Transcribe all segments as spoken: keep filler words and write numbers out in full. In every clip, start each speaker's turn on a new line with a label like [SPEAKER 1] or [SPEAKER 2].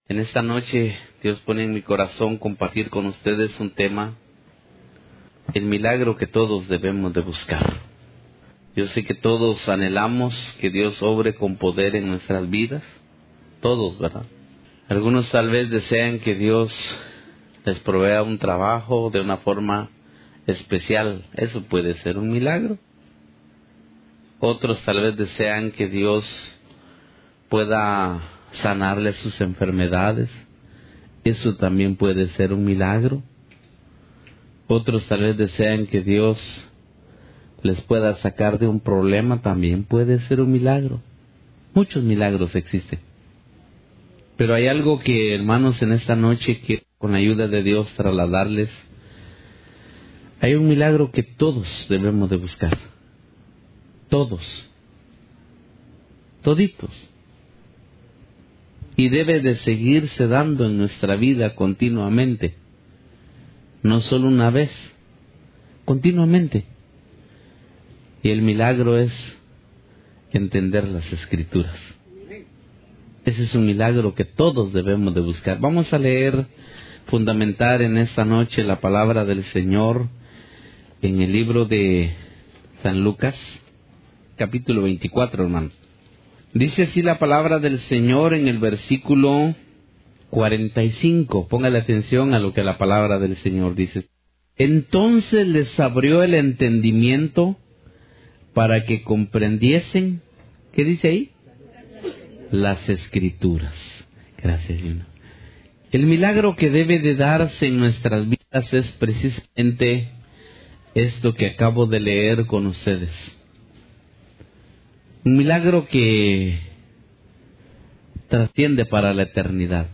[SPEAKER 1] En esta noche Dios pone en mi corazón compartir con ustedes un tema, el milagro que todos debemos de buscar. Yo sé que todos anhelamos que Dios obre con poder en nuestras vidas, todos, ¿verdad? Algunos tal vez desean que Dios les provea un trabajo de una forma especial, eso puede ser un milagro. Otros tal vez desean que Dios pueda sanarles sus enfermedades, eso también puede ser un milagro. Otros tal vez desean que Dios les pueda sacar de un problema, también puede ser un milagro. Muchos milagros existen. Pero hay algo que, hermanos, en esta noche quiero con la ayuda de Dios trasladarles. Hay un milagro que todos debemos de buscar. Todos. Toditos. Y debe de seguirse dando en nuestra vida continuamente. No solo una vez, continuamente. Y el milagro es entender las Escrituras. Ese es un milagro que todos debemos de buscar. Vamos a leer, fundamentar en esta noche la palabra del Señor en el libro de San Lucas, capítulo veinticuatro, hermanos. Dice así la palabra del Señor en el versículo cuarenta y cinco. Póngale atención a lo que la palabra del Señor dice. Entonces les abrió el entendimiento para que comprendiesen, ¿qué dice ahí? Las Escrituras. Gracias, Juno. El milagro que debe de darse en nuestras vidas es precisamente esto que acabo de leer con ustedes. Un milagro que trasciende para la eternidad.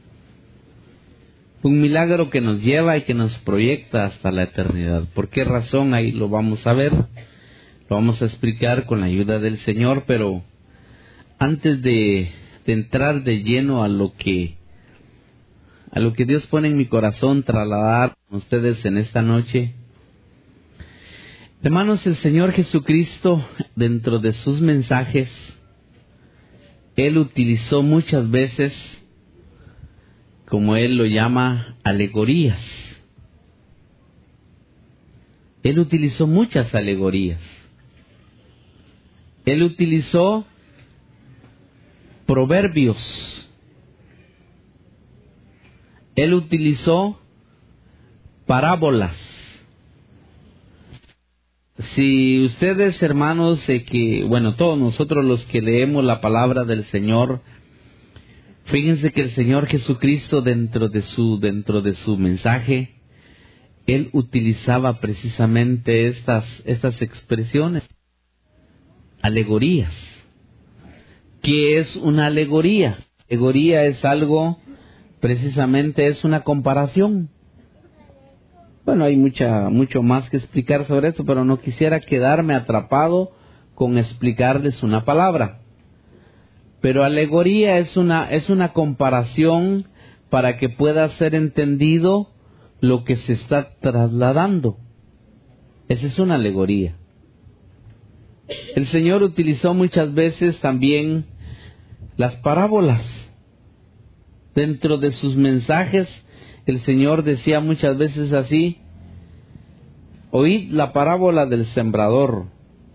[SPEAKER 1] Un milagro que nos lleva y que nos proyecta hasta la eternidad. ¿Por qué razón? Ahí lo vamos a ver. Lo vamos a explicar con la ayuda del Señor, pero antes de, de entrar de lleno a lo que a lo que Dios pone en mi corazón trasladar a ustedes en esta noche, hermanos, el Señor Jesucristo, dentro de sus mensajes, Él utilizó muchas veces, como Él lo llama, alegorías. Él utilizó muchas alegorías. Él utilizó proverbios. Él utilizó parábolas. Si ustedes, hermanos, eh, que, bueno, todos nosotros los que leemos la palabra del Señor, fíjense que el Señor Jesucristo dentro de su, dentro de su mensaje, Él utilizaba precisamente estas, estas expresiones, alegorías. ¿Qué es una alegoría? Alegoría es algo, precisamente es una comparación. Bueno, hay mucha, mucho más que explicar sobre eso, pero no quisiera quedarme atrapado con explicarles una palabra. Pero alegoría es una, es una comparación para que pueda ser entendido lo que se está trasladando. Esa es una alegoría. El Señor utilizó muchas veces también las parábolas. Dentro de sus mensajes, el Señor decía muchas veces así: oíd la parábola del sembrador,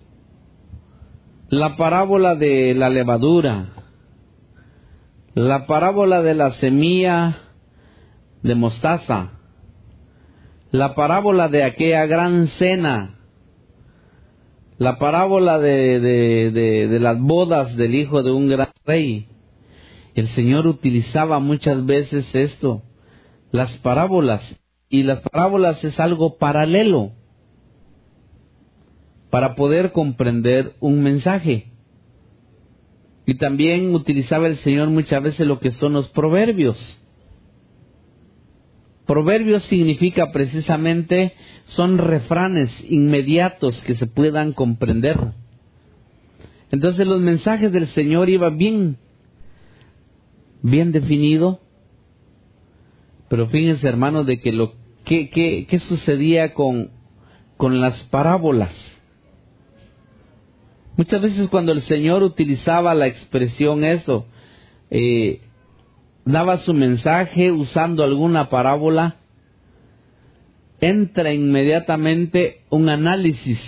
[SPEAKER 1] la parábola de la levadura, la parábola de la semilla de mostaza, la parábola de aquella gran cena, la parábola de, de, de, de las bodas del hijo de un gran rey. El Señor utilizaba muchas veces esto, las parábolas, y las parábolas es algo paralelo para poder comprender un mensaje. Y también utilizaba el Señor muchas veces lo que son los proverbios. Proverbios significa precisamente, son refranes inmediatos que se puedan comprender. Entonces los mensajes del Señor iban bien, bien definido. Pero fíjense, hermanos, de que lo que, que, que sucedía con, con las parábolas. Muchas veces cuando el Señor utilizaba la expresión eso, eh, daba su mensaje usando alguna parábola, entra inmediatamente un análisis,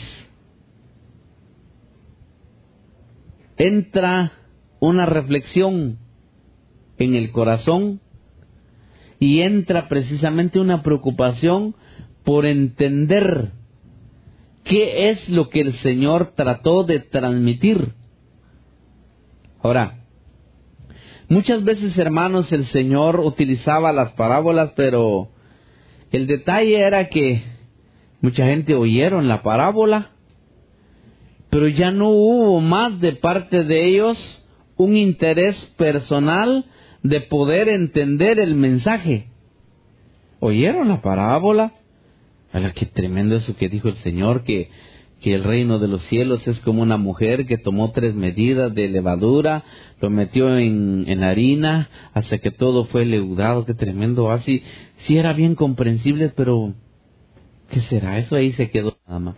[SPEAKER 1] entra una reflexión en el corazón y entra precisamente una preocupación por entender qué es lo que el Señor trató de transmitir. Ahora, muchas veces, hermanos, el Señor utilizaba las parábolas, pero el detalle era que mucha gente oyeron la parábola, pero ya no hubo más de parte de ellos un interés personal de poder entender el mensaje. Oyeron la parábola. ¡Hala, qué tremendo eso que dijo el Señor! Que, que el reino de los cielos es como una mujer que tomó tres medidas de levadura, lo metió en, en harina, hasta que todo fue leudado. ¡Qué tremendo! Así, sí era bien comprensible, pero ¿qué será? Eso ahí se quedó nada más.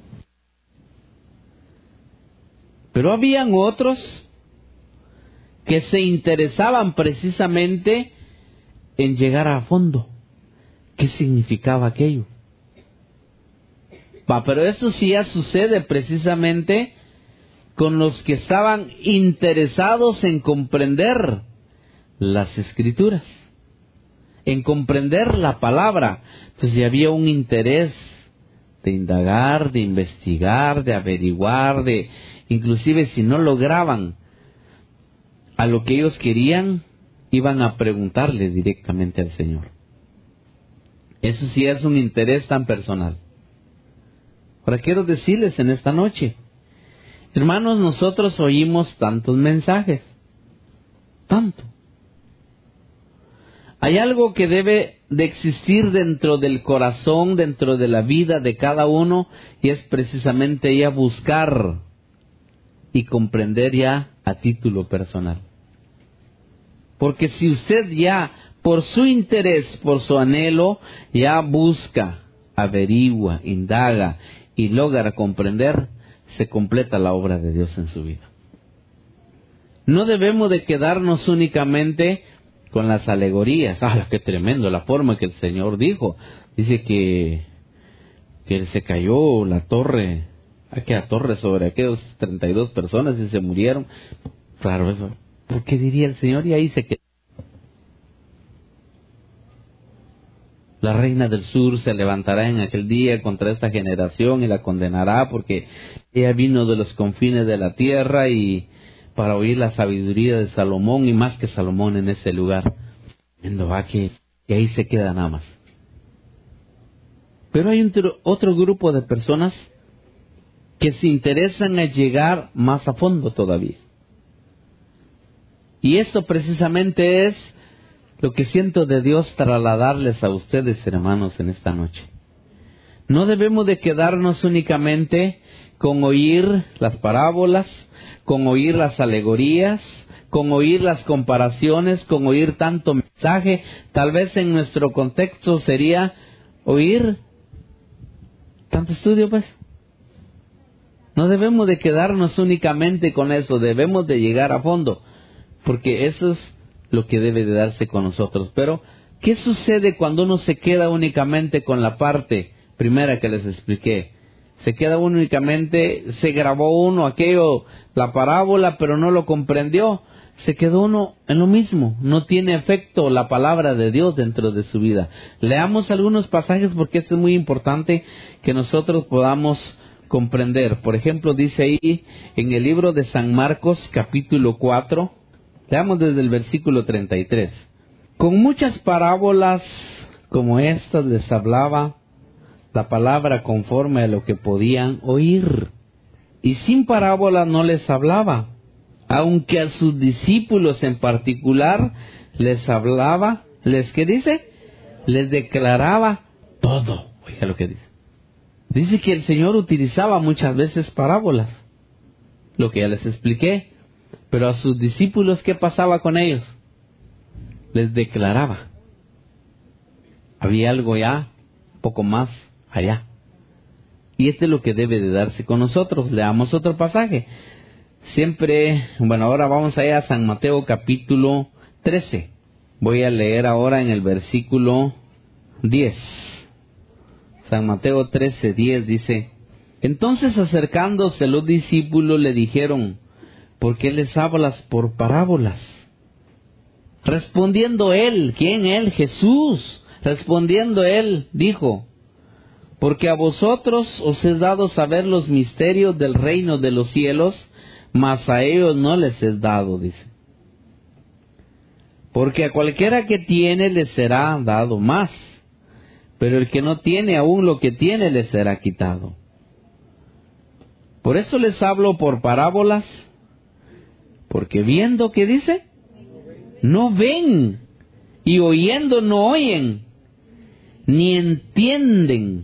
[SPEAKER 1] Pero habían otros que se interesaban precisamente en llegar a fondo. ¿Qué significaba aquello? Va, pero eso sí ya sucede precisamente con los que estaban interesados en comprender las Escrituras, en comprender la palabra. Entonces ya había un interés de indagar, de investigar, de averiguar, de inclusive si no lograban a lo que ellos querían, iban a preguntarle directamente al Señor. Eso sí es un interés tan personal. Ahora quiero decirles en esta noche, hermanos, nosotros oímos tantos mensajes, tanto. Hay algo que debe de existir dentro del corazón, dentro de la vida de cada uno, y es precisamente ya buscar y comprender ya a título personal. Porque si usted ya, por su interés, por su anhelo, ya busca, averigua, indaga y logra comprender, se completa la obra de Dios en su vida. No debemos de quedarnos únicamente con las alegorías. ¡Ah, qué tremendo! La forma que el Señor dijo. Dice que, que se cayó la torre, aquella torre sobre aquellos treinta y dos personas y se murieron. Claro, eso. ¿Por qué diría el Señor? Y ahí se quedó. La reina del sur se levantará en aquel día contra esta generación y la condenará, porque ella vino de los confines de la tierra y para oír la sabiduría de Salomón, y más que Salomón en ese lugar. Viendo va que, que ahí se queda nada más. Pero hay un, otro grupo de personas que se interesan en llegar más a fondo todavía. Y esto precisamente es lo que siento de Dios trasladarles a ustedes, hermanos, en esta noche. No debemos de quedarnos únicamente con oír las parábolas, con oír las alegorías, con oír las comparaciones, con oír tanto mensaje. Tal vez en nuestro contexto sería oír tanto estudio, pues. No debemos de quedarnos únicamente con eso, debemos de llegar a fondo, porque eso es lo que debe de darse con nosotros. Pero, ¿qué sucede cuando uno se queda únicamente con la parte primera que les expliqué? Se queda únicamente, se grabó uno aquello, la parábola, pero no lo comprendió. Se quedó uno en lo mismo, no tiene efecto la palabra de Dios dentro de su vida. Leamos algunos pasajes porque esto es muy importante que nosotros podamos comprender. Por ejemplo, dice ahí en el libro de San Marcos, capítulo cuatro, leamos desde el versículo treinta y tres. Con muchas parábolas como estas les hablaba la palabra conforme a lo que podían oír. Y sin parábolas no les hablaba, aunque a sus discípulos en particular les hablaba, les, ¿qué dice? Les declaraba todo. Oiga lo que dice. Dice que el Señor utilizaba muchas veces parábolas, lo que ya les expliqué. Pero a sus discípulos, ¿qué pasaba con ellos? Les declaraba. Había algo ya, poco más allá. Y este es lo que debe de darse con nosotros. Leamos otro pasaje. Siempre, bueno, ahora vamos allá a San Mateo capítulo trece. Voy a leer ahora en el versículo diez. San Mateo trece, diez dice: entonces acercándose los discípulos le dijeron: ¿por qué les hablas por parábolas? Respondiendo él, ¿quién él? Jesús. Respondiendo él, dijo: porque a vosotros os es dado saber los misterios del reino de los cielos, mas a ellos no les es dado, dice. Porque a cualquiera que tiene le será dado más, pero el que no tiene aún lo que tiene le será quitado. Por eso les hablo por parábolas, porque viendo, ¿qué dice? No ven, y oyendo no oyen, ni entienden.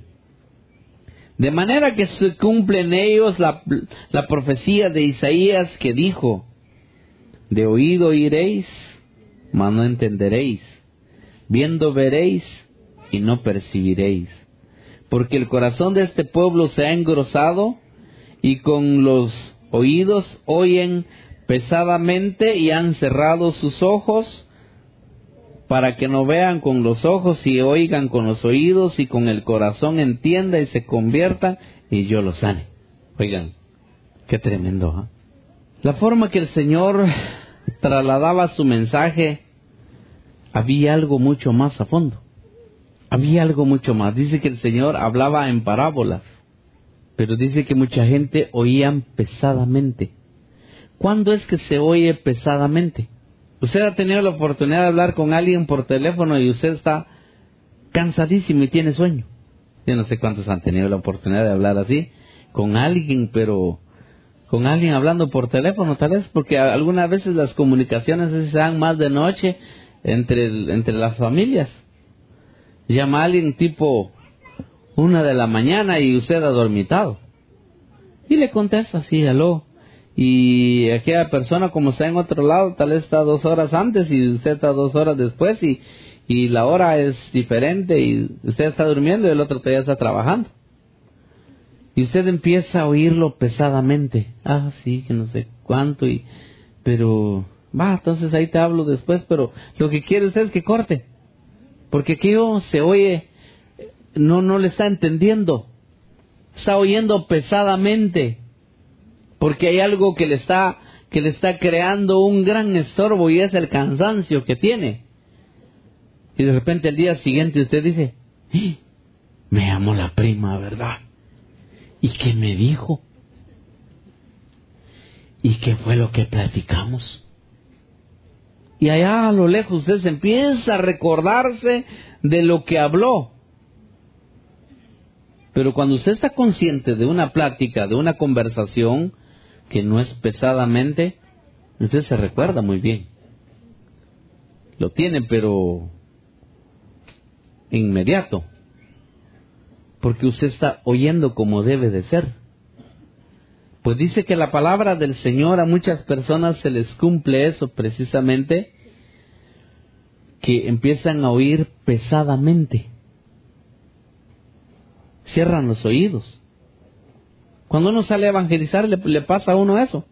[SPEAKER 1] De manera que se cumple en ellos la, la profecía de Isaías que dijo: de oído oiréis, mas no entenderéis, viendo veréis, y no percibiréis. Porque el corazón de este pueblo se ha engrosado, y con los oídos oyen pesadamente, y han cerrado sus ojos, para que no vean con los ojos, y oigan con los oídos, y con el corazón entienda y se convierta, y yo los sane. Oigan, qué tremendo, ¿eh? La forma que el Señor trasladaba su mensaje, había algo mucho más a fondo. Había algo mucho más. Dice que el Señor hablaba en parábolas, pero dice que mucha gente oían pesadamente. ¿Cuándo es que se oye pesadamente? Usted ha tenido la oportunidad de hablar con alguien por teléfono y usted está cansadísimo y tiene sueño. Yo no sé cuántos han tenido la oportunidad de hablar así con alguien, pero con alguien hablando por teléfono, tal vez, porque algunas veces las comunicaciones se dan más de noche entre, entre las familias. Llama a alguien tipo una de la mañana y usted ha dormitado. Y le contesta así, aló. Y aquella persona, como está en otro lado, tal vez está dos horas antes y usted está dos horas después, y, y la hora es diferente, y usted está durmiendo y el otro todavía está trabajando. Y usted empieza a oírlo pesadamente. Ah, sí, que no sé cuánto, y pero va, entonces ahí te hablo después, pero lo que quiere usted es que corte, porque aquello se oye, no, no le está entendiendo, está oyendo pesadamente. Porque hay algo que le está que le está creando un gran estorbo, y es el cansancio que tiene. Y de repente el día siguiente usted dice: ¡eh! Me llamó la prima, ¿verdad? ¿Y qué me dijo? ¿Y qué fue lo que platicamos? Y allá a lo lejos usted se empieza a recordarse de lo que habló. Pero cuando usted está consciente de una plática, de una conversación que no es pesadamente, usted se recuerda muy bien. Lo tiene, pero inmediato. Porque usted está oyendo como debe de ser. Pues dice que la palabra del Señor, a muchas personas se les cumple eso precisamente, que empiezan a oír pesadamente. Cierran los oídos. Cuando uno sale a evangelizar, le, le pasa a uno eso.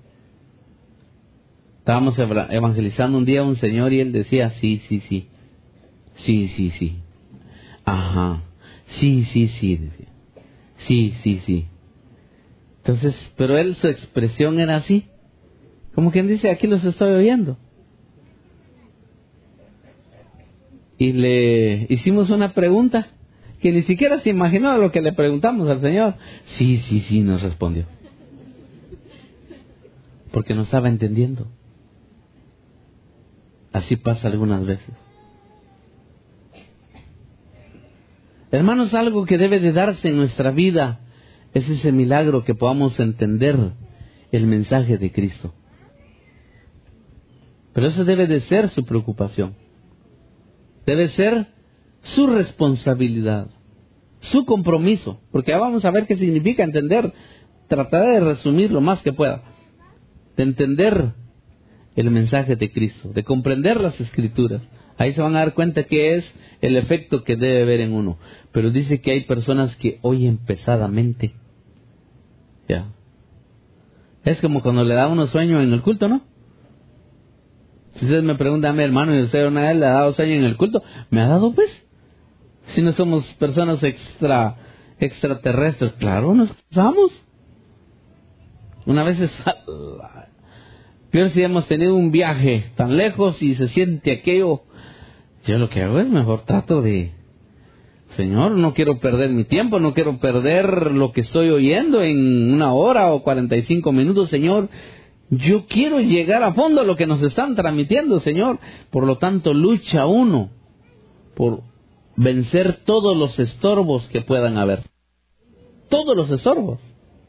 [SPEAKER 1] Estábamos evangelizando un día a un señor y él decía: sí, sí, sí. Sí, sí, sí. Ajá. Sí, sí, sí. Decía. Sí, sí, sí. Entonces, pero él, su expresión era así. Como quien dice: aquí los estoy oyendo. Y le hicimos una pregunta que ni siquiera se imaginó lo que le preguntamos al Señor. Sí, sí, sí, nos respondió. Porque no estaba entendiendo. Así pasa algunas veces. Hermanos, algo que debe de darse en nuestra vida es ese milagro que podamos entender el mensaje de Cristo. Pero eso debe de ser su preocupación. Debe ser su responsabilidad, su compromiso, porque ya vamos a ver qué significa entender. Trataré de resumir lo más que pueda, de entender el mensaje de Cristo, de comprender las Escrituras. Ahí se van a dar cuenta que es el efecto que debe haber en uno. Pero dice que hay personas que oyen pesadamente. Ya. Es como cuando le da uno sueño en el culto, ¿no? Ustedes me preguntan a mi hermano, ¿y usted una vez le ha dado sueño en el culto? ¿Me ha dado, pues? Si no somos personas extra extraterrestres, claro, nos casamos. Una vez es... Peor si hemos tenido un viaje tan lejos y se siente aquello. Yo lo que hago es mejor trato de... Señor, no quiero perder mi tiempo, no quiero perder lo que estoy oyendo en una hora o cuarenta y cinco minutos, Señor. Yo quiero llegar a fondo a lo que nos están transmitiendo, Señor. Por lo tanto, lucha uno por vencer todos los estorbos que puedan haber. Todos los estorbos.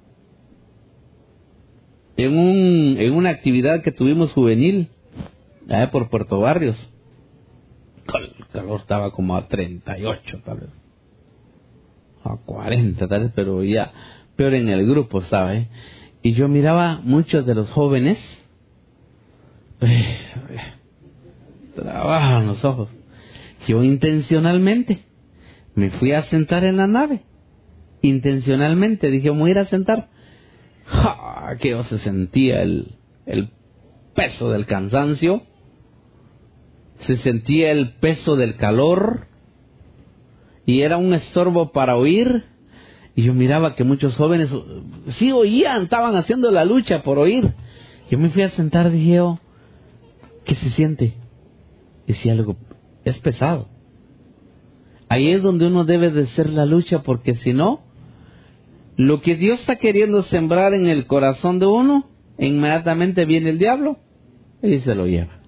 [SPEAKER 1] En un en una actividad que tuvimos juvenil, allá por Puerto Barrios, el calor estaba como a treinta y ocho tal vez, a cuarenta tal vez, pero ya peor en el grupo, ¿sabe? Y yo miraba muchos de los jóvenes, eh, trabajan los ojos. Yo intencionalmente me fui a sentar en la nave, intencionalmente dije, me voy a ir a sentar. ¡Ja! Que yo se sentía el, el peso del cansancio, se sentía el peso del calor, y era un estorbo para oír. Y yo miraba que muchos jóvenes sí oían, estaban haciendo la lucha por oír. Yo me fui a sentar, dije yo, ¿qué se siente? Decía algo, es pesado. Ahí es donde uno debe de hacer la lucha, porque si no, lo que Dios está queriendo sembrar en el corazón de uno, inmediatamente viene el diablo y se lo lleva.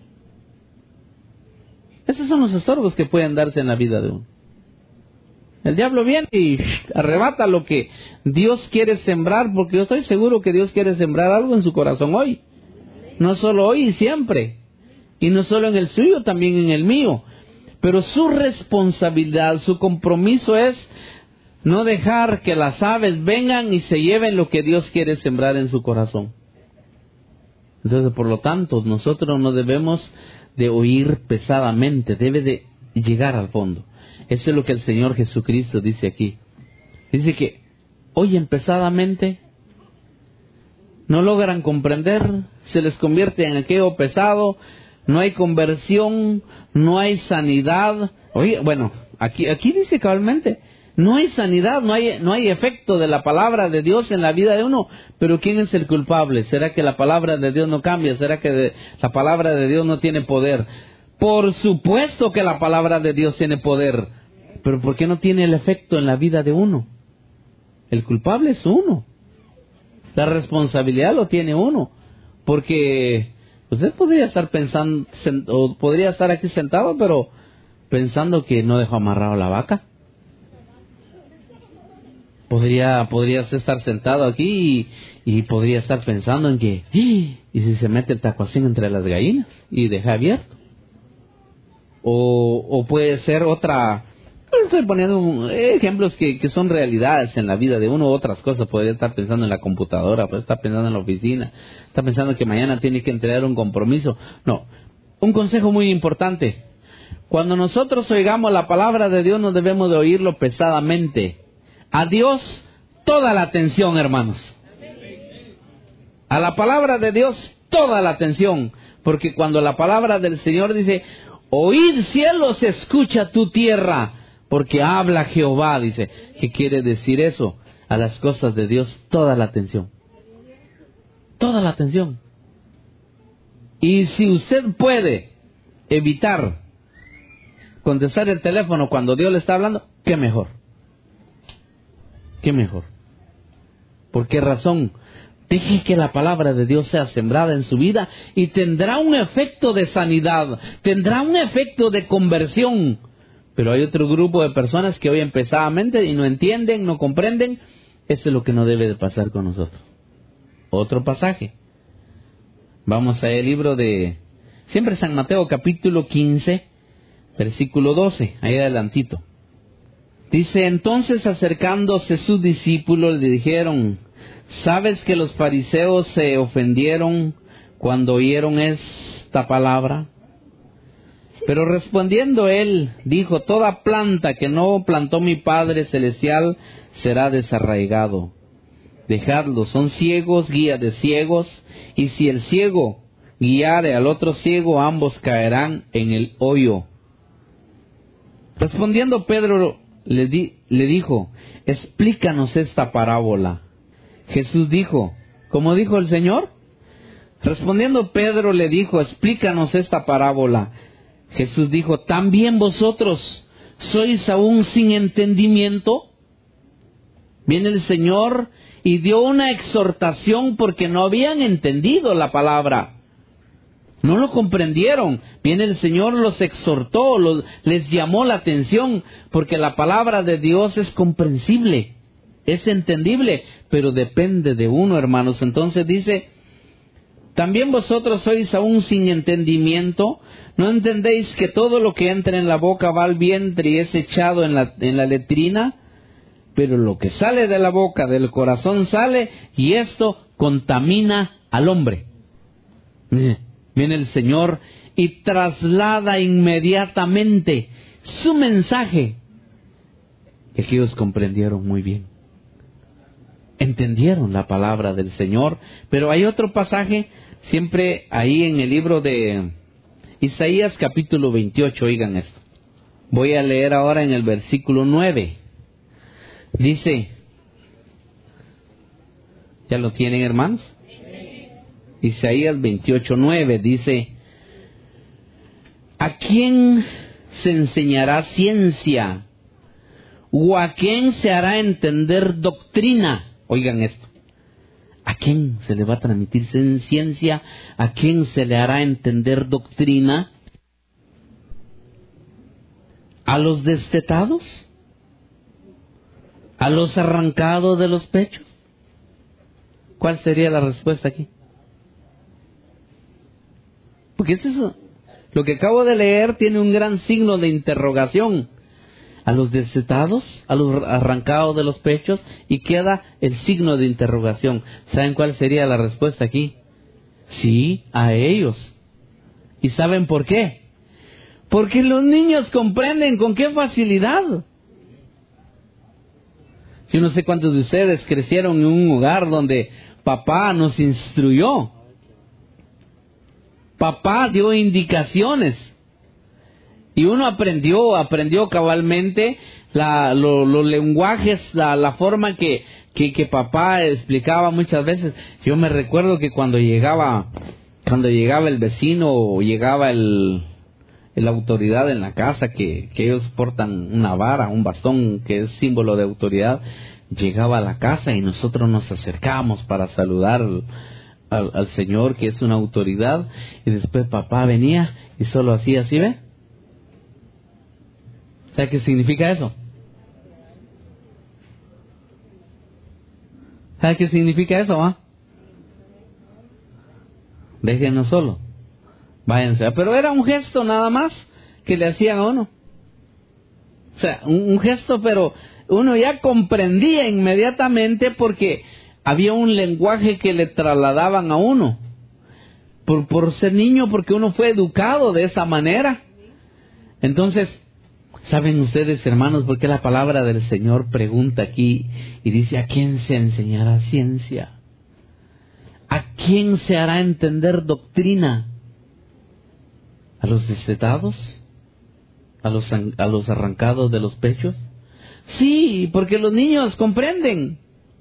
[SPEAKER 1] Esos son los estorbos que pueden darse en la vida de uno. El diablo viene y arrebata lo que Dios quiere sembrar, porque yo estoy seguro que Dios quiere sembrar algo en su corazón hoy. No solo hoy y siempre. Y no solo en el suyo, también en el mío. Pero su responsabilidad, su compromiso es no dejar que las aves vengan y se lleven lo que Dios quiere sembrar en su corazón. Entonces, por lo tanto, nosotros no debemos de oír pesadamente, debe de llegar al fondo. Eso es lo que el Señor Jesucristo dice aquí. Dice que oyen pesadamente, no logran comprender, se les convierte en aquello pesado, no hay conversión, no hay sanidad. Oye, bueno, aquí aquí dice cabalmente, no hay sanidad, no hay no hay efecto de la palabra de Dios en la vida de uno. Pero ¿quién es el culpable? ¿Será que la palabra de Dios no cambia? ¿Será que de, la palabra de Dios no tiene poder? Por supuesto que la palabra de Dios tiene poder, pero ¿por qué no tiene el efecto en la vida de uno? El culpable es uno. La responsabilidad lo tiene uno. Porque usted podría estar pensando, o podría estar aquí sentado, pero pensando que no dejó amarrado la vaca. Podría, podría estar sentado aquí y, y podría estar pensando en que, ¿y si se mete el tacuacín entre las gallinas y deja abierto? O, o puede ser otra... Estoy poniendo ejemplos que, que son realidades en la vida de uno, otras cosas. Podría estar pensando en la computadora, puede estar pensando en la oficina, está pensando que mañana tiene que entregar un compromiso. No, un consejo muy importante. Cuando nosotros oigamos la palabra de Dios, no debemos de oírlo pesadamente. A Dios toda la atención, hermanos. A la palabra de Dios toda la atención. Porque cuando la palabra del Señor dice, oíd cielos, escucha tu tierra, porque habla Jehová, dice. ¿Qué quiere decir eso? A las cosas de Dios toda la atención. Toda la atención. Y si usted puede evitar contestar el teléfono cuando Dios le está hablando, qué mejor. Qué mejor. ¿Por qué razón? Deje que la palabra de Dios sea sembrada en su vida y tendrá un efecto de sanidad, tendrá un efecto de conversión. Pero hay otro grupo de personas que oyen pesadamente y no entienden, no comprenden. Eso es lo que no debe de pasar con nosotros. Otro pasaje. Vamos al libro de... Siempre San Mateo capítulo quince, versículo doce, ahí adelantito. Dice, entonces acercándose sus discípulos le dijeron, ¿sabes que los fariseos se ofendieron cuando oyeron esta palabra? Pero respondiendo él, dijo, toda planta que no plantó mi Padre Celestial será desarraigado. Dejadlos, son ciegos, guía de ciegos, y si el ciego guiare al otro ciego, ambos caerán en el hoyo. Respondiendo Pedro le, di, le dijo, explícanos esta parábola. Jesús dijo, ¿cómo dijo el Señor? Respondiendo Pedro le dijo, explícanos esta parábola. Jesús dijo, ¿también vosotros sois aún sin entendimiento? Viene el Señor y dio una exhortación porque no habían entendido la palabra. No lo comprendieron. Viene el Señor, los exhortó, los, les llamó la atención, porque la palabra de Dios es comprensible, es entendible, pero depende de uno, hermanos. Entonces dice, ¿también vosotros sois aún sin entendimiento? ¿No entendéis que todo lo que entra en la boca va al vientre y es echado en la, en la letrina? Pero lo que sale de la boca, del corazón sale, y esto contamina al hombre. Viene el Señor y traslada inmediatamente su mensaje. Y que ellos comprendieron muy bien. Entendieron la palabra del Señor. Pero hay otro pasaje, siempre ahí en el libro de Isaías capítulo veintiocho, oigan esto. Voy a leer ahora en el versículo nueve. Dice, ¿ya lo tienen, hermanos? Isaías veintiocho, nueve dice, ¿a quién se enseñará ciencia? ¿O a quién se hará entender doctrina? Oigan esto. ¿A quién se le va a transmitir ciencia? ¿A quién se le hará entender doctrina? ¿A los destetados? ¿A los arrancados de los pechos? ¿Cuál sería la respuesta aquí? Porque es eso. Lo que acabo de leer tiene un gran signo de interrogación. A los destetados, a los arrancados de los pechos, y queda el signo de interrogación. ¿Saben cuál sería la respuesta aquí? Sí, a ellos. ¿Y saben por qué? Porque los niños comprenden con qué facilidad. Yo no sé cuántos de ustedes crecieron en un hogar donde papá nos instruyó. Papá dio indicaciones y uno aprendió, aprendió cabalmente la, lo, los lenguajes, la, la forma que, que, que papá explicaba muchas veces. Yo me recuerdo que cuando llegaba, cuando llegaba el vecino o llegaba el, la autoridad en la casa, que, que ellos portan una vara, un bastón que es símbolo de autoridad, llegaba a la casa y nosotros nos acercábamos para saludar Al, al Señor, que es una autoridad, y después papá venía y solo hacía así, ¿ve? ¿Sabe qué significa eso? ¿Sabe qué significa eso, va? Déjenos solo, váyanse. Pero era un gesto nada más que le hacían a uno. O sea, un, un gesto, pero uno ya comprendía inmediatamente porque había un lenguaje que le trasladaban a uno. Por, por ser niño, porque uno fue educado de esa manera. Entonces, ¿saben ustedes, hermanos, por qué la palabra del Señor pregunta aquí y dice, ¿a quién se enseñará ciencia? ¿A quién se hará entender doctrina? ¿A los destetados? ¿A los, a los arrancados de los pechos? Sí, porque los niños comprenden.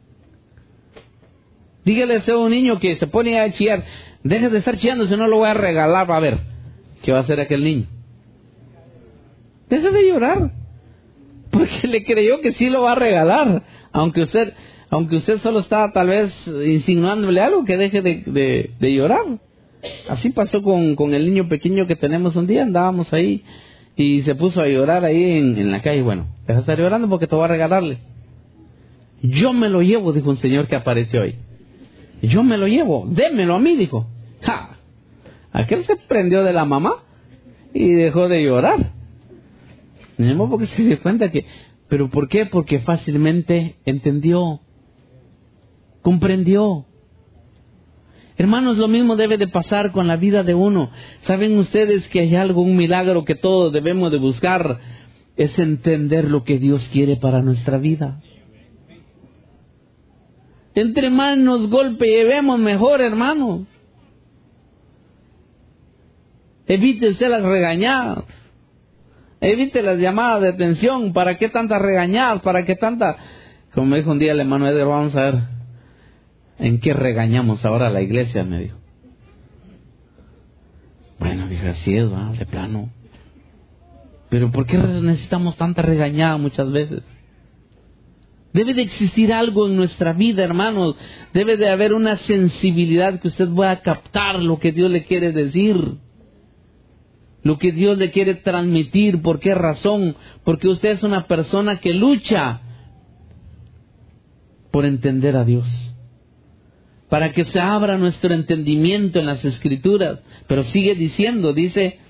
[SPEAKER 1] Dígale a un niño que se pone a chillar, deje de estar chillando, si no lo voy a regalar. A ver, ¿qué va a hacer aquel niño? Deje de llorar, porque le creyó que sí lo va a regalar, aunque usted, aunque usted solo está tal vez insinuándole algo, que deje de, de, de llorar. Así pasó con, con el niño pequeño que tenemos un día, andábamos ahí y se puso a llorar ahí en, en la calle. Bueno, deja de estar llorando porque te voy a regalarle. Yo me lo llevo, dijo un señor que apareció ahí. Yo me lo llevo, démelo a mí, dijo. ¡Ja! Aquel se prendió de la mamá y dejó de llorar. No, porque se dio cuenta que... ¿Pero por qué? Porque fácilmente entendió, comprendió. Hermanos, lo mismo debe de pasar con la vida de uno. ¿Saben ustedes que hay algo, un milagro que todos debemos de buscar? Es entender lo que Dios quiere para nuestra vida. Entre más nos golpe llevemos, mejor, hermanos. Evite usted las regañadas. Evite las llamadas de atención. ¿Para qué tantas regañadas? ¿Para qué tanta...? Como me dijo un día el hermano Eder, vamos a ver en qué regañamos ahora a la iglesia, me dijo. Bueno, dije, así es, ¿va? De plano. Pero ¿por qué necesitamos tanta regañada muchas veces? Debe de existir algo en nuestra vida, hermanos. Debe de haber una sensibilidad que usted pueda captar lo que Dios le quiere decir. Lo que Dios le quiere transmitir. ¿Por qué razón? Porque usted es una persona que lucha por entender a Dios. Para que se abra nuestro entendimiento en las Escrituras. Pero sigue diciendo, dice...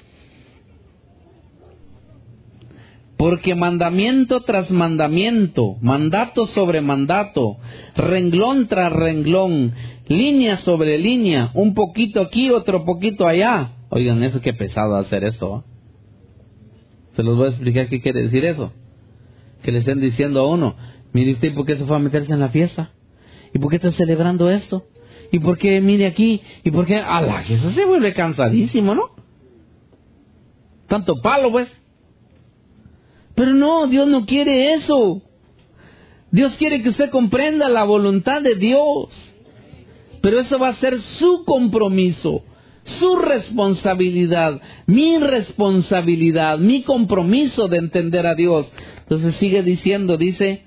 [SPEAKER 1] Porque mandamiento tras mandamiento, mandato sobre mandato, renglón tras renglón, línea sobre línea, un poquito aquí, otro poquito allá. Oigan, eso qué pesado hacer esto, ¿eh? Se los voy a explicar qué quiere decir eso. Que le estén diciendo a uno, mire usted, ¿por qué se fue a meterse en la fiesta? ¿Y por qué está celebrando esto? ¿Y por qué mire aquí? ¿Y por qué? ¡Ala! Que eso se vuelve cansadísimo, ¿no? Tanto palo, pues. Pero no, Dios no quiere eso. Dios quiere que usted comprenda la voluntad de Dios. Pero eso va a ser su compromiso, su responsabilidad, mi responsabilidad, mi compromiso de entender a Dios. Entonces sigue diciendo, dice,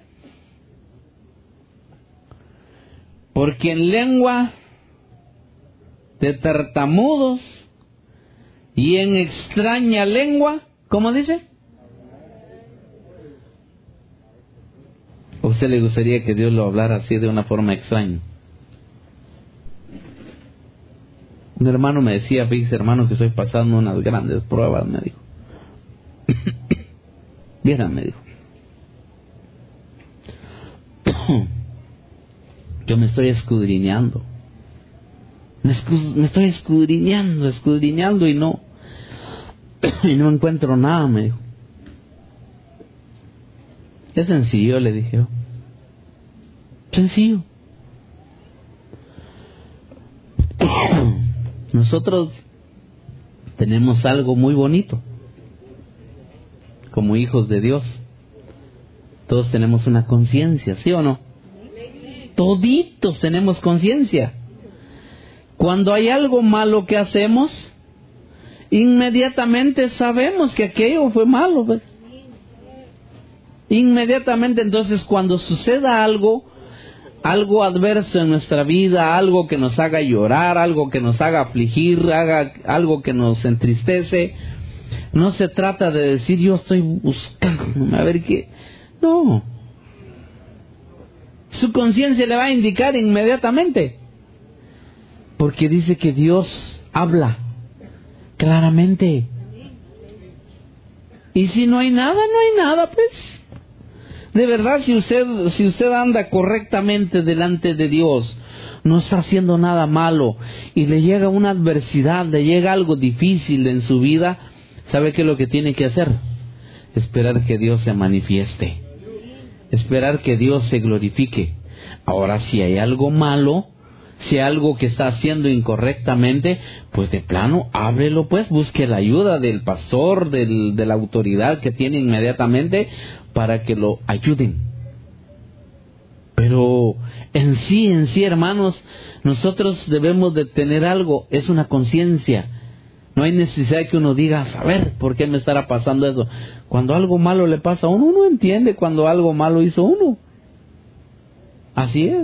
[SPEAKER 1] porque en lengua de tartamudos y en extraña lengua, ¿cómo dice? ¿A usted le gustaría que Dios lo hablara así de una forma extraña? Un hermano me decía, fíjese hermano, que estoy pasando unas grandes pruebas, me dijo. Vieran, me dijo. Yo me estoy escudriñando. Me, escu- me estoy escudriñando, escudriñando y no, y no encuentro nada, me dijo. Es sencillo, le dije yo. Sencillo. Nosotros tenemos algo muy bonito. Como hijos de Dios. Todos tenemos una conciencia, ¿sí o no? Toditos tenemos conciencia. Cuando hay algo malo que hacemos, inmediatamente sabemos que aquello fue malo, pues. Inmediatamente, entonces, cuando suceda algo, algo adverso en nuestra vida, algo que nos haga llorar, algo que nos haga afligir, haga, algo que nos entristece, no se trata de decir, yo estoy buscando, a ver qué. No. Su conciencia le va a indicar inmediatamente. Porque dice que Dios habla claramente. Y si no hay nada, no hay nada, pues. De verdad, si usted, si usted anda correctamente delante de Dios, no está haciendo nada malo, y le llega una adversidad, le llega algo difícil en su vida, ¿sabe qué es lo que tiene que hacer? Esperar que Dios se manifieste. Esperar que Dios se glorifique. Ahora, si hay algo malo, si hay algo que está haciendo incorrectamente, pues de plano, ábrelo, pues, busque la ayuda del pastor, del, de la autoridad que tiene inmediatamente, para que lo ayuden. Pero en sí, en sí, hermanos, nosotros debemos de tener algo, es una conciencia. No hay necesidad de que uno diga, a ver, ¿por qué me estará pasando eso? Cuando algo malo le pasa a uno, uno entiende cuando algo malo hizo uno. Así es.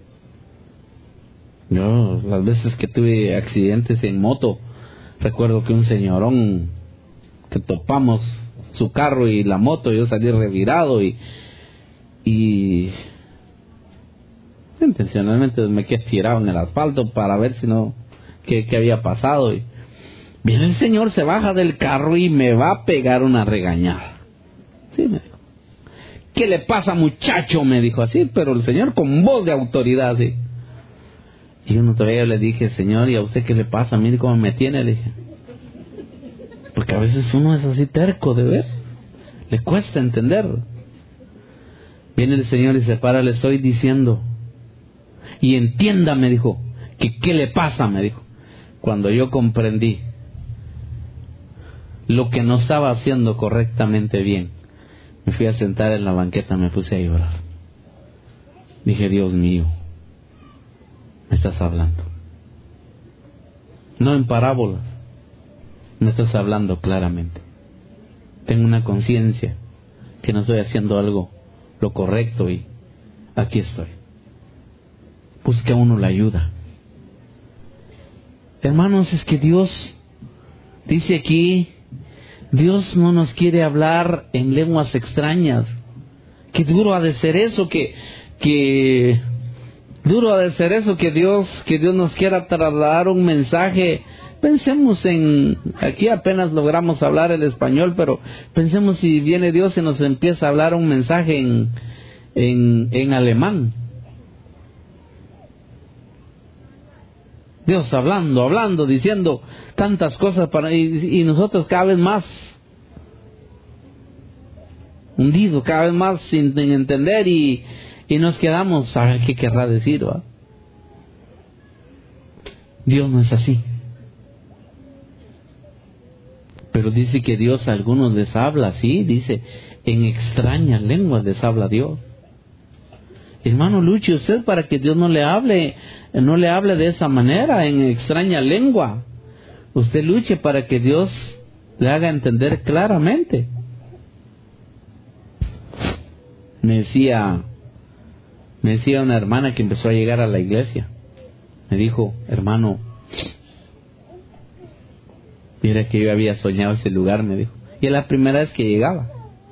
[SPEAKER 1] Yo, las veces que tuve accidentes en moto, recuerdo que un señorón que topamos su carro y la moto, yo salí revirado y y intencionalmente me quedé tirado en el asfalto para ver si no qué, qué había pasado, y viene el señor, se baja del carro y me va a pegar una regañada. Sí, me dijo. ¿Qué le pasa, muchacho? Me dijo así, pero el señor con voz de autoridad, sí. Y uno todavía le dije, señor, ¿y a usted qué le pasa? Mire cómo me tiene, le dije. Porque a veces uno es así terco de ver, le cuesta entender. Viene el Señor y se para, le estoy diciendo, y entienda, me dijo, que qué le pasa, me dijo. Cuando yo comprendí lo que no estaba haciendo correctamente bien. Me fui a sentar en la banqueta, me puse a llorar. Dije, Dios mío, me estás hablando. No en parábolas, me estás hablando claramente. Tengo una conciencia que no estoy haciendo algo lo correcto y aquí estoy. Busca uno la ayuda. Hermanos, es que Dios dice aquí, Dios no nos quiere hablar en lenguas extrañas. Qué duro ha de ser eso, que, que duro ha de ser eso, que Dios, que Dios nos quiera trasladar un mensaje. Pensemos en, aquí apenas logramos hablar el español, pero pensemos si viene Dios y nos empieza a hablar un mensaje en, en, en alemán. Dios hablando, hablando, diciendo tantas cosas para y, y nosotros cada vez más hundidos, cada vez más sin, sin entender y, y nos quedamos a ver qué querrá decir, ¿va? Dios no es así. Pero dice que Dios a algunos les habla así, dice, en extrañas lenguas les habla Dios. Hermano, luche usted para que Dios no le hable, no le hable de esa manera, en extraña lengua. Usted luche para que Dios le haga entender claramente. Me decía, me decía una hermana que empezó a llegar a la iglesia. Me dijo, hermano, mira que yo había soñado ese lugar, me dijo. Y es la primera vez que llegaba.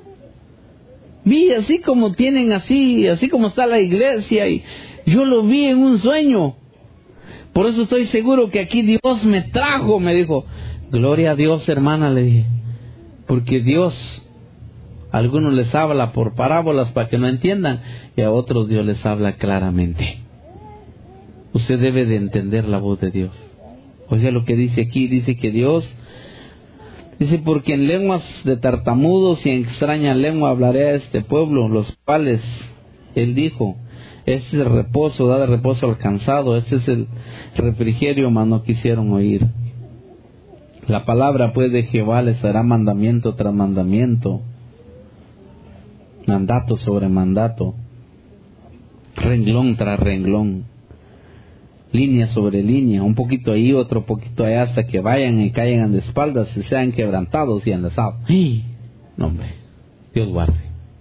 [SPEAKER 1] Vi así como tienen así, así como está la iglesia, y yo lo vi en un sueño. Por eso estoy seguro que aquí Dios me trajo, me dijo. Gloria a Dios, hermana, le dije. Porque Dios, a algunos les habla por parábolas para que no entiendan, y a otros Dios les habla claramente. Usted debe de entender la voz de Dios. Oiga lo que dice aquí, dice que Dios, dice, porque en lenguas de tartamudos y en extraña lengua hablaré a este pueblo, los cuales, Él dijo, este es el reposo, da de reposo al cansado, este es el refrigerio, mas no quisieron oír. La palabra pues de Jehová les hará mandamiento tras mandamiento, mandato sobre mandato, renglón tras renglón, línea sobre línea, un poquito ahí, otro poquito allá, hasta que vayan y caigan de espaldas y sean quebrantados y enlazados. ¡Ay! No, hombre, Dios guarde.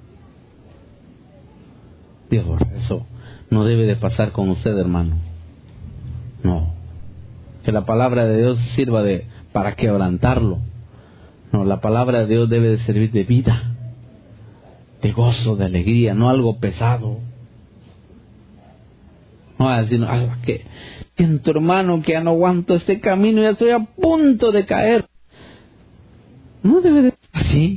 [SPEAKER 1] Dios guarde. Eso no debe de pasar con usted, hermano. No. Que la palabra de Dios sirva de para quebrantarlo. No, la palabra de Dios debe de servir de vida, de gozo, de alegría, no algo pesado. No va a decir algo que siento, hermano, que ya no aguanto este camino, ya estoy a punto de caer. No debe de ser así.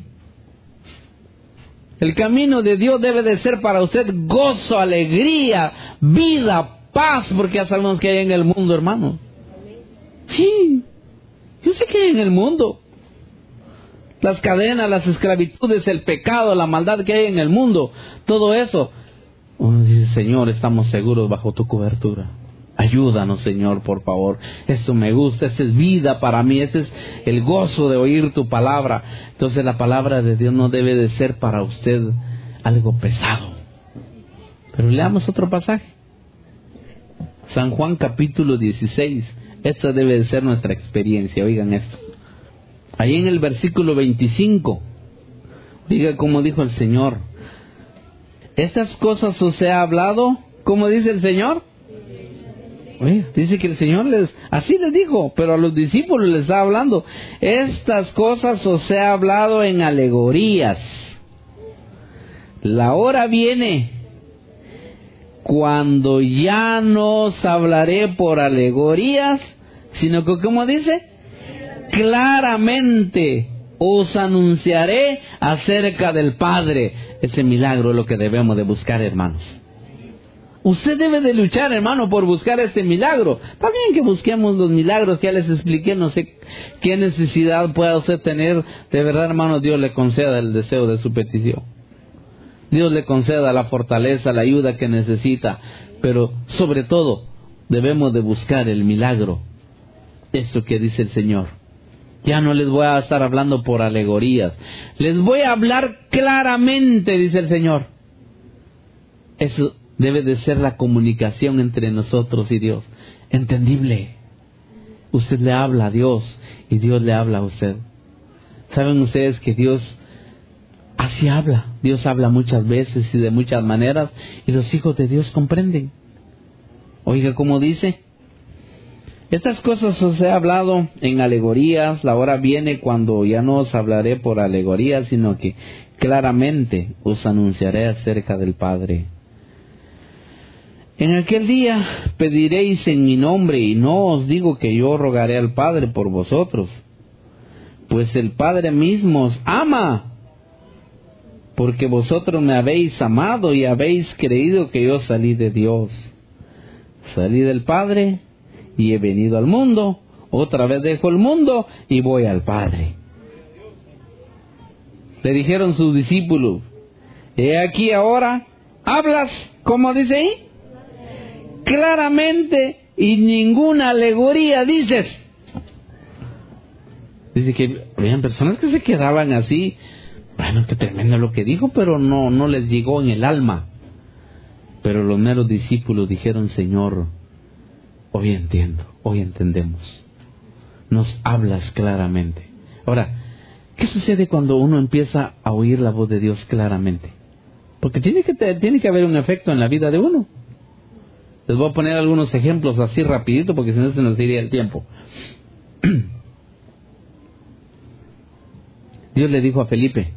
[SPEAKER 1] El camino de Dios debe de ser para usted gozo, alegría, vida, paz, porque ya sabemos que hay en el mundo, hermano. Sí, yo sé que hay en el mundo. Las cadenas, las esclavitudes, el pecado, la maldad que hay en el mundo, todo eso. Uno dice, Señor, estamos seguros bajo tu cobertura. Ayúdanos, Señor, por favor. Esto me gusta, esta es vida para mí, este es el gozo de oír tu palabra. Entonces la palabra de Dios no debe de ser para usted algo pesado. Pero leamos otro pasaje. San Juan capítulo dieciséis. Esta debe de ser nuestra experiencia. Oigan esto. Ahí en el versículo veinticinco. Oiga cómo dijo el Señor. Estas cosas os he hablado, ¿cómo dice el Señor? Oye, dice que el Señor les, así les dijo, pero a los discípulos les está hablando. Estas cosas os he hablado en alegorías. La hora viene cuando ya no os hablaré por alegorías, sino que, ¿cómo dice? Claramente os anunciaré acerca del Padre. Ese milagro es lo que debemos de buscar, hermanos. Usted debe de luchar, hermano, por buscar ese milagro. Está bien que busquemos los milagros que ya les expliqué. No sé qué necesidad pueda usted tener. De verdad, hermano, Dios le conceda el deseo de su petición. Dios le conceda la fortaleza, la ayuda que necesita. Pero sobre todo, debemos de buscar el milagro. Esto que dice el Señor.
[SPEAKER 2] Ya no les voy a estar hablando por alegorías. Les voy a hablar claramente, dice el Señor. Eso debe de ser la comunicación entre nosotros y Dios. Entendible. Usted le habla a Dios y Dios le habla a usted. ¿Saben ustedes que Dios así habla? Dios habla muchas veces y de muchas maneras, y los hijos de Dios comprenden. Oiga, como dice, estas cosas os he hablado en alegorías. La hora viene cuando ya no os hablaré por alegorías, sino que claramente os anunciaré acerca del Padre. En aquel día pediréis en mi nombre, y no os digo que yo rogaré al Padre por vosotros, pues el Padre mismo os ama, porque vosotros me habéis amado y habéis creído que yo salí de Dios. Salí del Padre y he venido al mundo, otra vez dejo el mundo y voy al Padre. Le dijeron sus discípulos, he aquí ahora, hablas, ¿cómo dice ahí? Claramente, y ninguna alegoría dices. Dice que habían personas que se quedaban así, bueno, qué tremendo lo que dijo, pero no, no les llegó en el alma. Pero los meros discípulos dijeron, Señor, hoy entiendo, hoy entendemos. Nos hablas claramente. Ahora, ¿qué sucede cuando uno empieza a oír la voz de Dios claramente? Porque tiene que, tiene que haber un efecto en la vida de uno. Les voy a poner algunos ejemplos así rapidito, porque si no se nos iría el tiempo. Dios le dijo a Felipe,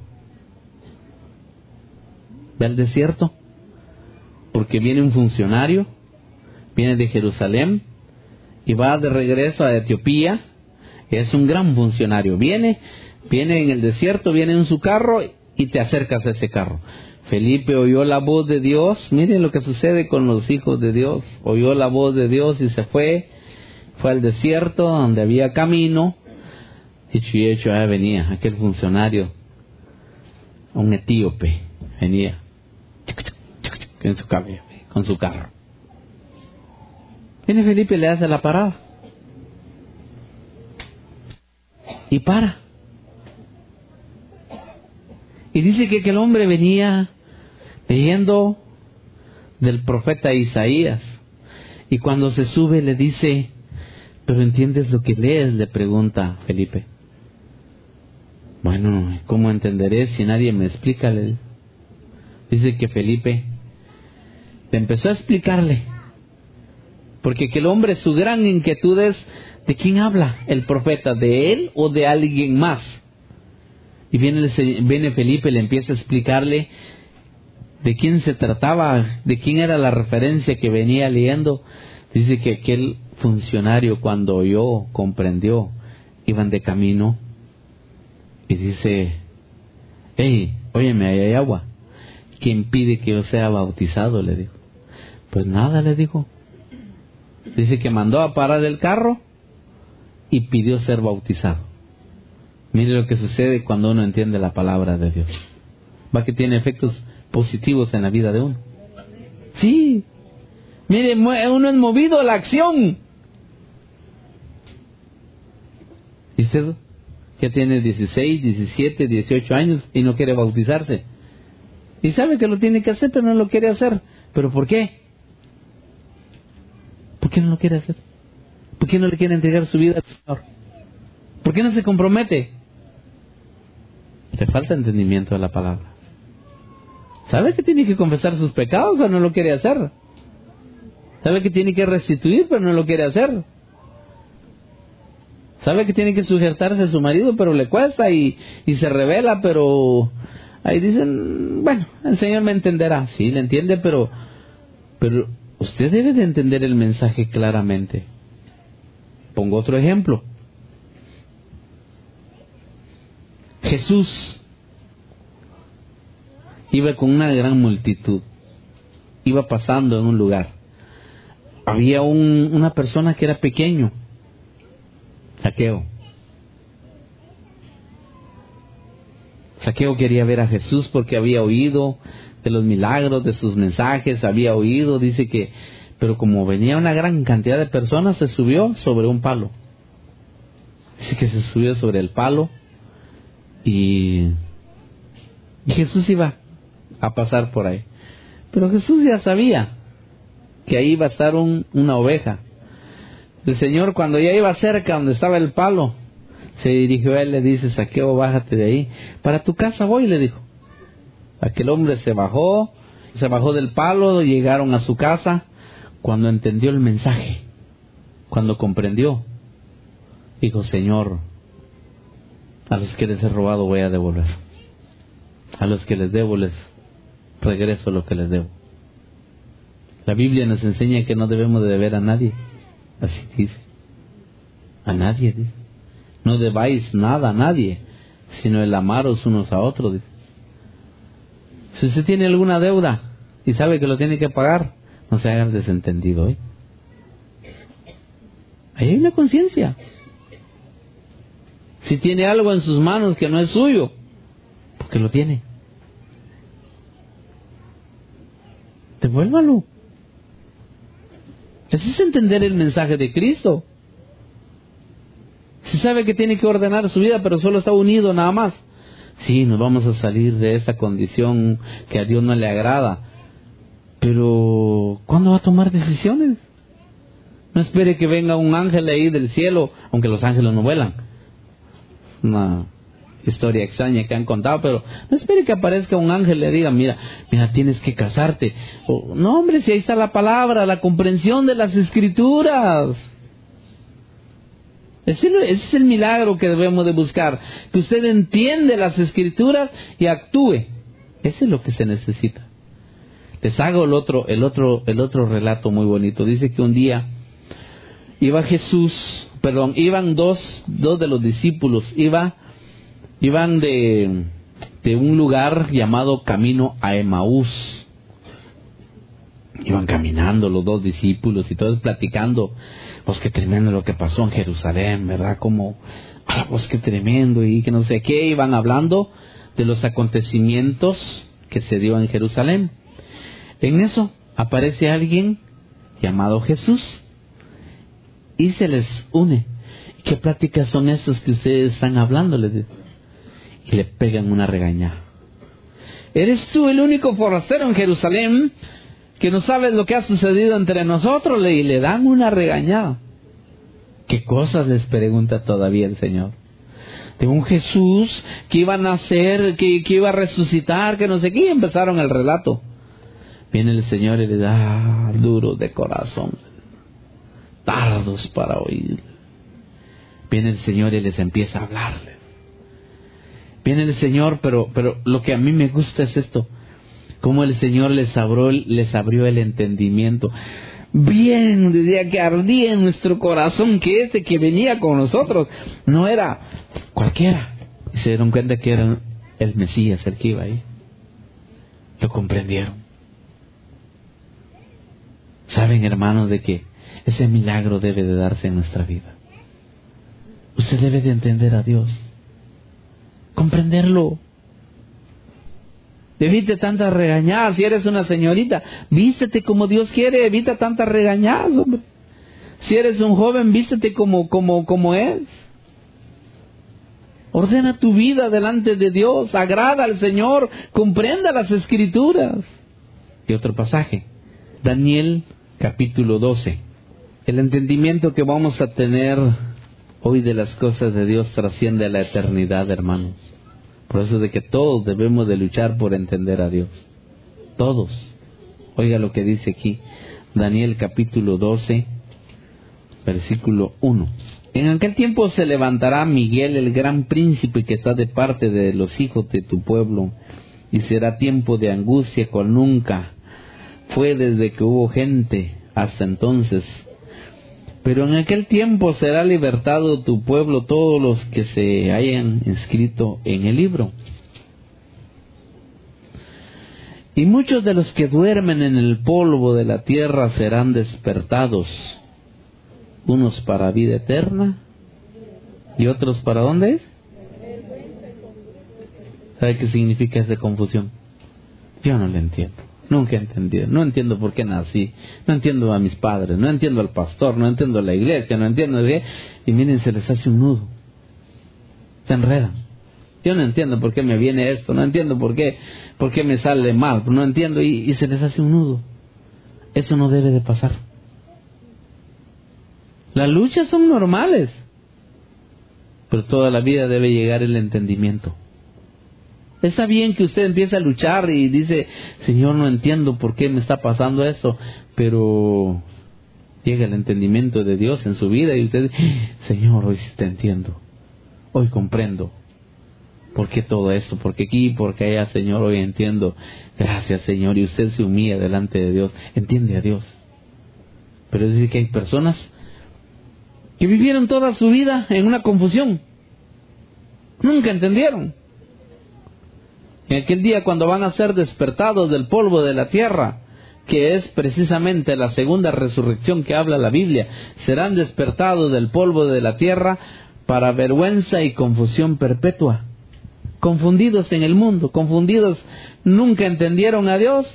[SPEAKER 2] ve al desierto, porque viene un funcionario, viene de Jerusalén y va de regreso a Etiopía. Es un gran funcionario. Viene, viene en el desierto, viene en su carro y te acercas a ese carro. Felipe oyó la voz de Dios. Miren lo que sucede con los hijos de Dios. Oyó la voz de Dios y se fue. Fue al desierto donde había camino. Dicho y hecho, ya venía aquel funcionario, un etíope, venía con su cabello, con su carro. Viene Felipe y le hace la parada. Y para. Y dice que aquel hombre venía leyendo del profeta Isaías. Y cuando se sube le dice, ¿pero entiendes lo que lees?, le pregunta Felipe. Bueno, ¿cómo entenderé si nadie me explica? Dice que Felipe le empezó a explicarle. Porque aquel hombre, su gran inquietud es, ¿de quién habla el profeta? ¿De él o de alguien más? Y viene, viene Felipe y le empieza a explicarle de quién se trataba, de quién era la referencia que venía leyendo. Dice que aquel funcionario, cuando oyó, comprendió, iban de camino y dice, hey, óyeme, ahí hay agua. ¿Quién pide que yo sea bautizado?, le dijo. Pues nada, le dijo. Dice que mandó a parar el carro y pidió ser bautizado. Mire lo que sucede cuando uno entiende la palabra de Dios. Va que tiene efectos positivos en la vida de uno. Sí. Mire, uno es movido a la acción. ¿Y usted que tiene dieciséis, diecisiete, dieciocho años y no quiere bautizarse? Y sabe que lo tiene que hacer, pero no lo quiere hacer. ¿Pero por qué? ¿Por qué no lo quiere hacer? ¿Por qué no le quiere entregar su vida al Señor? ¿Por qué no se compromete? Le falta entendimiento de la palabra. ¿Sabe que tiene que confesar sus pecados, pero no lo quiere hacer? ¿Sabe que tiene que restituir, pero no lo quiere hacer? ¿Sabe que tiene que sujetarse a su marido, pero le cuesta y, y se revela, pero ahí dicen, bueno, el Señor me entenderá? Sí, le entiende, pero, pero usted debe de entender el mensaje claramente. Pongo otro ejemplo. Jesús iba con una gran multitud, iba pasando en un lugar. Había un, una persona que era pequeño, Zaqueo. Zaqueo quería ver a Jesús porque había oído de los milagros, de sus mensajes, había oído, dice que, pero como venía una gran cantidad de personas, se subió sobre un palo. Dice que se subió sobre el palo y, y Jesús iba a pasar por ahí. Pero Jesús ya sabía que ahí iba a estar un, una oveja. El Señor, cuando ya iba cerca donde estaba el palo, se dirigió a él, le dice: Zaqueo, bájate de ahí, para tu casa voy, le dijo. Aquel hombre se bajó, se bajó del palo, llegaron a su casa. Cuando entendió el mensaje, cuando comprendió, dijo: Señor, a los que les he robado voy a devolver. A los que les debo les regreso lo que les debo. La Biblia nos enseña que no debemos de deber a nadie. Así dice. A nadie, dice. No debáis nada a nadie, sino el amaros unos a otros, dice. Si usted tiene alguna deuda y sabe que lo tiene que pagar, no se haga el desentendido, ¿eh? Ahí hay una conciencia. Si tiene algo en sus manos que no es suyo, porque lo tiene, devuélvalo. Ese es entender el mensaje de Cristo. Si sabe que tiene que ordenar su vida, pero solo está unido nada más, sí, nos vamos a salir de esa condición que a Dios no le agrada. Pero ¿cuándo va a tomar decisiones? No espere que venga un ángel ahí del cielo, aunque los ángeles no vuelan. Una historia extraña que han contado, pero no espere que aparezca un ángel y le diga: mira, mira, tienes que casarte. O, no, hombre, si ahí está la palabra, la comprensión de las Escrituras. Ese, ese es el milagro que debemos de buscar, que usted entiende las Escrituras y actúe. Eso es lo que se necesita. Les hago el otro, el otro, el otro relato muy bonito. Dice que un día iba Jesús, perdón, iban dos, dos de los discípulos, iba, iban de, de un lugar llamado Camino a Emaús. Iban caminando los dos discípulos y todos platicando. Pues qué tremendo lo que pasó en Jerusalén, ¿verdad? Como, ah, pues qué tremendo, y que no sé qué. Iban hablando de los acontecimientos que se dio en Jerusalén. En eso aparece alguien llamado Jesús y se les une. ¿Qué pláticas son estas que ustedes están hablando? Les dice. Y le pegan una regañada. ¿Eres tú el único forastero en Jerusalén que no sabes lo que ha sucedido entre nosotros? Y le dan una regañada. ¿Qué cosas les pregunta todavía el Señor? De un Jesús que iba a nacer, que, que iba a resucitar, que no sé qué, y empezaron el relato. Viene el Señor y le da: ah, duros de corazón, tardos para oír. Viene el Señor y les empieza a hablarles. Viene el Señor, pero, pero lo que a mí me gusta es esto: cómo el Señor les abrió, les abrió el entendimiento. Bien, decía que ardía en nuestro corazón que ese que venía con nosotros no era cualquiera. Y se dieron cuenta que era el Mesías el que iba ahí. Lo comprendieron. Saben, hermanos, de que ese milagro debe de darse en nuestra vida. Usted debe de entender a Dios, comprenderlo. Evite tantas regañadas. Si eres una señorita, vístete como Dios quiere. Evita tantas regañadas, hombre. Si eres un joven, vístete como, como, como es. Ordena tu vida delante de Dios. Agrada al Señor. Comprenda las Escrituras. Y otro pasaje. Daniel capítulo doce. El entendimiento que vamos a tener hoy de las cosas de Dios trasciende a la eternidad, hermanos. Por eso es de que todos debemos de luchar por entender a Dios. Todos. Oiga lo que dice aquí. Daniel capítulo doce, versículo uno. En aquel tiempo se levantará Miguel, el gran príncipe que está de parte de los hijos de tu pueblo, y será tiempo de angustia cual nunca fue desde que hubo gente hasta entonces. Pero en aquel tiempo será libertado tu pueblo, todos los que se hayan inscrito en el libro. Y muchos de los que duermen en el polvo de la tierra serán despertados, unos para vida eterna y otros para ¿dónde? ¿Sabe qué significa esa confusión? Yo no lo entiendo. Nunca he entendido. No entiendo por qué nací. No entiendo a mis padres. No entiendo al pastor. No entiendo a la iglesia. No entiendo qué. Y miren, se les hace un nudo. Se enredan. Yo no entiendo por qué me viene esto, no entiendo por qué, por qué me sale mal, no entiendo, y, y se les hace un nudo. Eso no debe de pasar. Las luchas son normales, pero toda la vida debe llegar el entendimiento. Está bien que usted empiece a luchar y dice, Señor, no entiendo por qué me está pasando esto, pero llega el entendimiento de Dios en su vida y usted dice, Señor, hoy sí te entiendo, hoy comprendo por qué todo esto, por qué aquí, por qué allá, Señor, hoy entiendo. Gracias, Señor, y usted se humilla delante de Dios, entiende a Dios. Pero es decir que hay personas que vivieron toda su vida en una confusión, nunca entendieron. En aquel día cuando van a ser despertados del polvo de la tierra, que es precisamente la segunda resurrección que habla la Biblia, serán despertados del polvo de la tierra para vergüenza y confusión perpetua. Confundidos en el mundo, confundidos, nunca entendieron a Dios,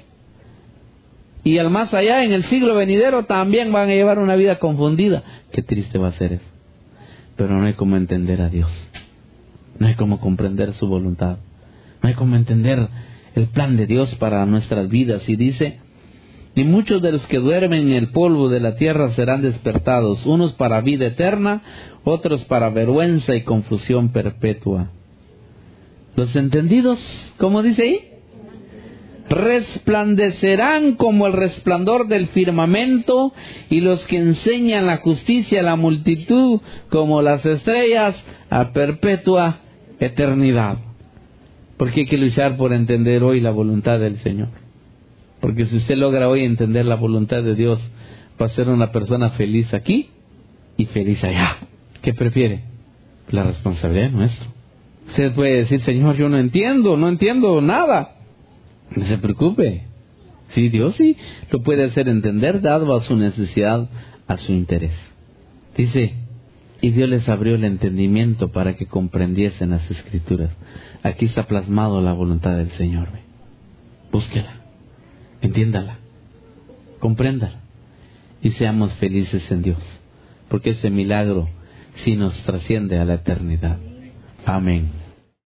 [SPEAKER 2] y al más allá, en el siglo venidero, también van a llevar una vida confundida. Qué triste va a ser eso. Pero no hay como entender a Dios, no hay como comprender su voluntad, no hay como entender el plan de Dios para nuestras vidas. Y dice, y muchos de los que duermen en el polvo de la tierra serán despertados, unos para vida eterna, otros para vergüenza y confusión perpetua. Los entendidos, ¿cómo dice ahí? Resplandecerán como el resplandor del firmamento, y los que enseñan la justicia a la multitud como las estrellas a perpetua eternidad. Porque hay que luchar por entender hoy la voluntad del Señor. Porque si usted logra hoy entender la voluntad de Dios, va a ser una persona feliz aquí y feliz allá. ¿Qué prefiere? La responsabilidad es nuestra. Usted puede decir, Señor, yo no entiendo, no entiendo nada. No se preocupe. Sí, Dios sí lo puede hacer entender, dado a su necesidad, a su interés. Dice, y Dios les abrió el entendimiento para que comprendiesen las Escrituras. Aquí está plasmado la voluntad del Señor. ¿Ve? Búsquela, entiéndala, compréndala, y seamos felices en Dios, porque ese milagro sí nos trasciende a la eternidad. Amén.